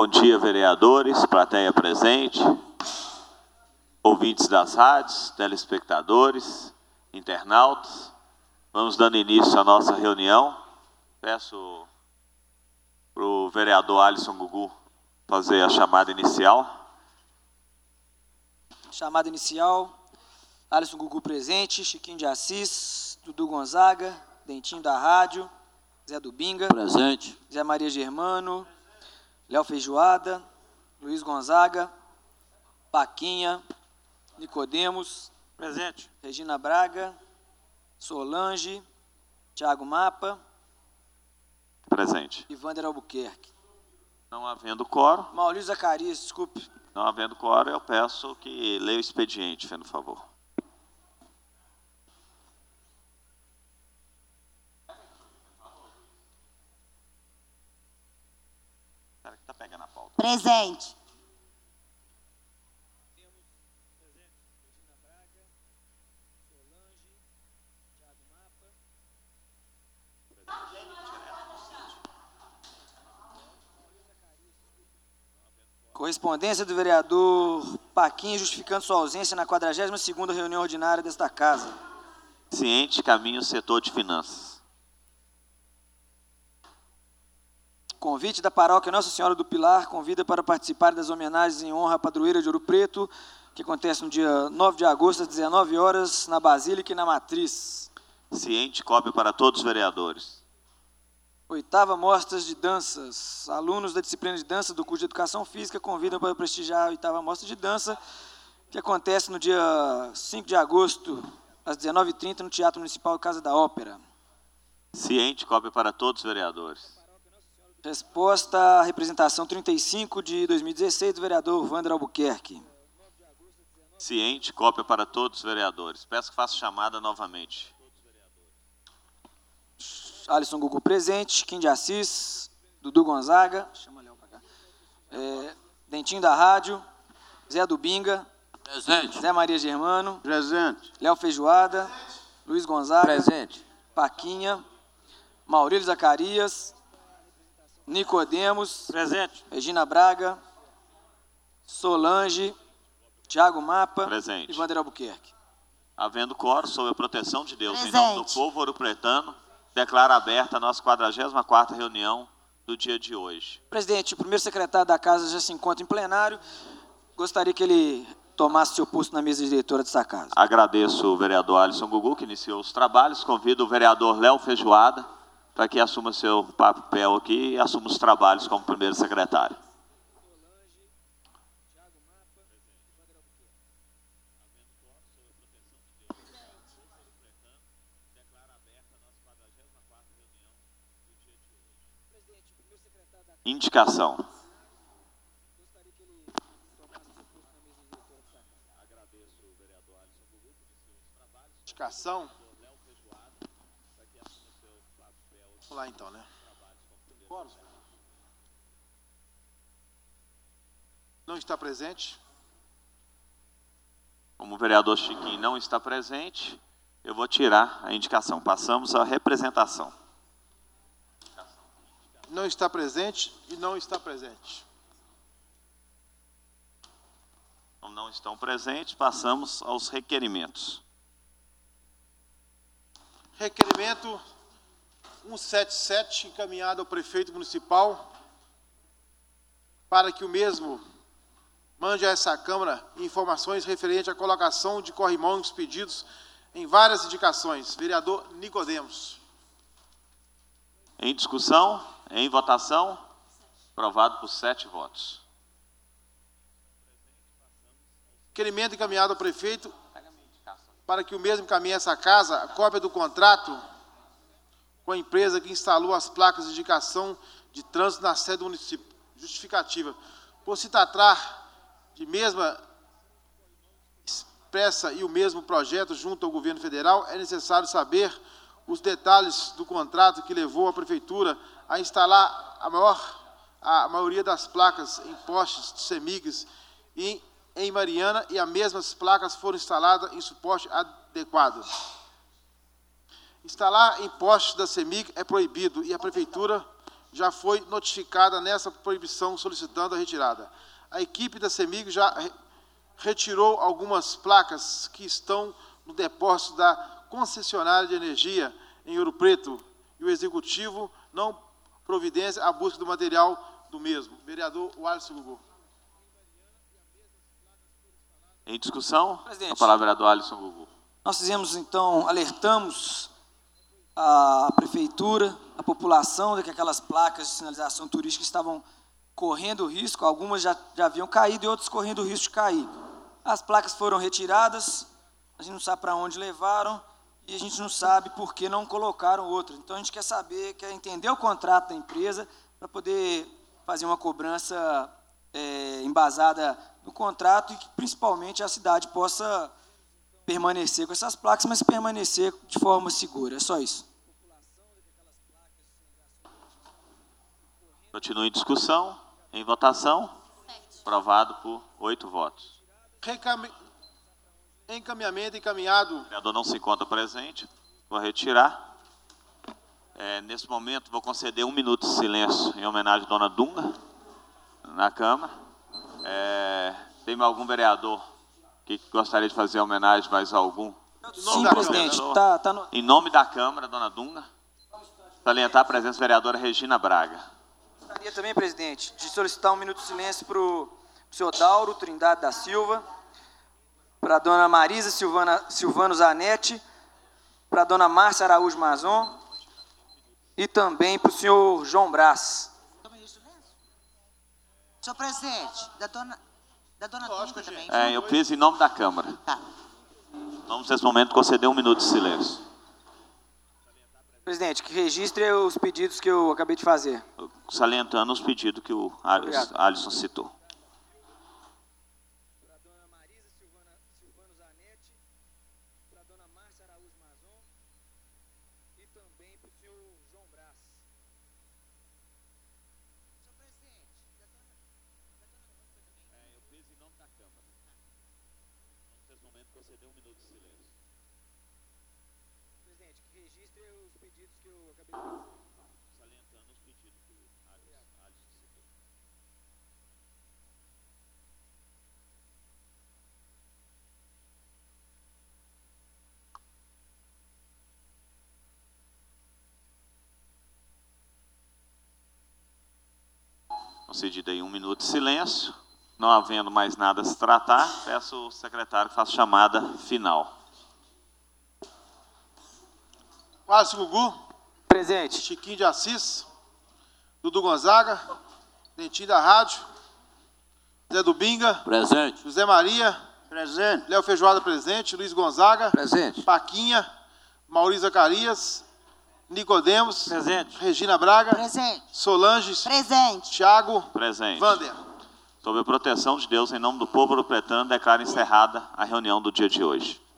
dia, vereadores, plateia presente, ouvintes das rádios, telespectadores, internautas. Vamos dando início à nossa reunião. Peço para o vereador Alisson Gugu fazer a chamada inicial. Chamada inicial. Alisson Gugu presente, Chiquinho de Assis, Dudu Gonzaga, Dentinho da Rádio, Zé do Binga. Presente. Zé Maria Germano, Léo Feijoada, Luiz Gonzaga, Paquinha, Nicodemos. Presente. Regina Braga, Solange, Thiago Mapa. Presente. E Vander Albuquerque. Não havendo quórum. Maurício Zacarias, desculpe. Não havendo quórum, eu peço que leia o expediente, fazendo favor. Cara que tá pegando a pauta. Presente. Correspondência do vereador Paquinha justificando sua ausência na 42ª reunião ordinária desta casa. Ciente, caminho, setor de finanças. Convite da paróquia Nossa Senhora do Pilar convida para participar das homenagens em honra à padroeira de Ouro Preto, que acontece no dia 9 de agosto, às 19 horas, na Basílica e na Matriz. Ciente, cópia para todos os vereadores. 8ª Mostras de Danças. Alunos da disciplina de dança do curso de Educação Física convidam para prestigiar a 8ª Mostra de Dança, que acontece no dia 5 de agosto, às 19h30, no Teatro Municipal Casa da Ópera. Ciente, cópia para todos os vereadores. Resposta à representação 35 de 2016 do vereador Vander Albuquerque. Ciente, cópia para todos os vereadores. Peço que faça chamada novamente. Alisson Gugu presente, Kim de Assis, Dudu Gonzaga, chama Léo pra cá. Dentinho da Rádio, Zé do Binga. Presente. Zé Maria Germano. Presente. Léo Feijoada, Luiz Gonzaga. Presente. Paquinha, Maurílio Zacarias, Nicodemos. Presente. Regina Braga, Solange, Thiago Mapa. Presente. E Vander Albuquerque. Havendo quórum, sob a proteção de Deus, Presente. em nome do povo ouropretano, declaro aberta a nossa 44ª reunião do dia de hoje. Presidente, o primeiro secretário da casa já se encontra em plenário. Gostaria que ele tomasse seu posto na mesa diretora dessa casa. Agradeço o vereador Alisson Gugu, que iniciou os trabalhos. Convido o vereador Léo Feijoada para que assuma seu papel aqui e assuma os trabalhos como primeiro secretário. Indicação. Indicação. Vamos lá então, né? Não está presente. Como o vereador Chiquinho não está presente, eu vou tirar a indicação. Passamos à representação. Não está presente e não está presente. Como não estão presentes, passamos aos requerimentos. Requerimento 177, encaminhado ao prefeito municipal, para que o mesmo mande a essa Câmara informações referentes à colocação de corrimãos pedidos em várias indicações. Vereador Nicodemos. Em discussão, em votação, aprovado por 7 votos. Requerimento encaminhado ao prefeito para que o mesmo encaminhe a essa casa a cópia do contrato com a empresa que instalou as placas de indicação de trânsito na sede do município. Justificativa. Por se tratar de mesma expressa e o mesmo projeto junto ao governo federal, é necessário saber os detalhes do contrato que levou a prefeitura a instalar a maioria das placas em postes de CEMIGs em Mariana, e as mesmas placas foram instaladas em suporte adequado. Instalar em postes da CEMIG é proibido e a prefeitura já foi notificada nessa proibição solicitando a retirada. A equipe da CEMIG já retirou algumas placas que estão no depósito da concessionária de energia em Ouro Preto e o Executivo não providencia a busca do material do mesmo. Vereador Alisson Gugu. Em discussão, Presidente. a palavra é do Alisson Gugu. Nós fizemos, então, alertamos a prefeitura, a população, de que aquelas placas de sinalização turística estavam correndo risco, algumas já haviam caído e outras correndo o risco de cair. As placas foram retiradas, a gente não sabe para onde levaram e a gente não sabe por que não colocaram outras. Então, a gente quer saber, quer entender o contrato da empresa para poder fazer uma cobrança embasada no contrato e que, principalmente, a cidade possa permanecer com essas placas, mas permanecer de forma segura. É só isso. Continua em discussão, em votação, aprovado por 8 votos. Encaminhamento encaminhado. O vereador não se encontra presente, vou retirar. Nesse momento, vou conceder 1 minuto de silêncio em homenagem à dona Dunga, na Câmara. Tem algum vereador que gostaria de fazer homenagem, mais algum? Sim, presidente. Em nome da Câmara, dona Dunga, salientar a presença da vereadora Regina Braga. Gostaria também, presidente, de solicitar 1 minuto de silêncio para o senhor Dauro Trindade da Silva, para a dona Marisa Silvano Zanetti, para a dona Márcia Araújo Mazon e também para o senhor João Brás. Senhor presidente, da dona Dunga também. Eu fiz em nome da Câmara. Tá. Vamos, nesse momento, conceder 1 minuto de silêncio. Presidente, que registre os pedidos que eu acabei de fazer. Salientando os pedidos que o Alisson citou. Para a dona Marisa Silvano Zanetti, para a dona Márcia Araújo Mazon e também para o senhor João Brás. Senhor presidente, da dona Dunga também. Eu fiz em nome da Câmara. Vamos, nesse momento, conceder 1 minuto de silêncio. Presidente, que registre os pedidos que eu acabei de fazer. Salientando os pedidos que o Alisson citou. Concedido aí 1 minuto de silêncio. Não havendo mais nada a se tratar, peço ao secretário que faça chamada final. Alisson Gugu. Presente. Chiquinho de Assis. Dudu Gonzaga. Dentinho da Rádio. Zé do Binga. Presente. José Maria. Presente. Léo Feijoada presente. Luiz Gonzaga. Presente. Paquinha. Maurício Zacarias. Nicodemos. Presente. Regina Braga. Presente. Solange. Presente. Thiago. Presente. Vander. Sob a proteção de Deus, em nome do povo ouro pretano, declaro encerrada a reunião do dia de hoje.